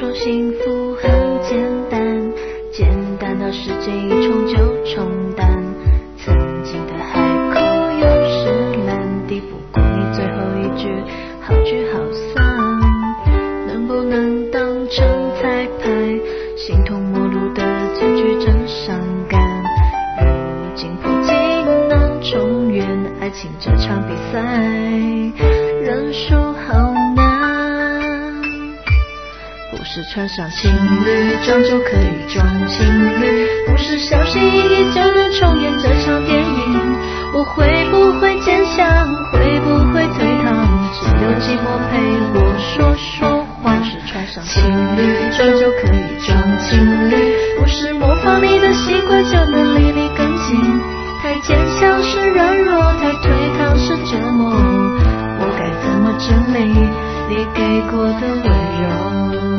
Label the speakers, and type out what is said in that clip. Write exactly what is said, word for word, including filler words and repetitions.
Speaker 1: 说幸福很简单，简单到时间一冲就冲淡，曾经的海枯又是蓝，抵不过你最后一句好聚好散。能不能当成彩排，形同陌路的结局真伤感。如今破镜难重圆，爱情这场比赛认输好难。不是穿上情侣装就可以装情侣，不是小心翼翼就能重演这场电影。我会不会坚强，会不会退堂，只有寂寞陪我说说话。不是穿上情侣装就可以装情侣，不是模仿你的习惯就能离你更近。太坚强是软弱，太退堂是折磨，我该怎么整理你给过的温柔？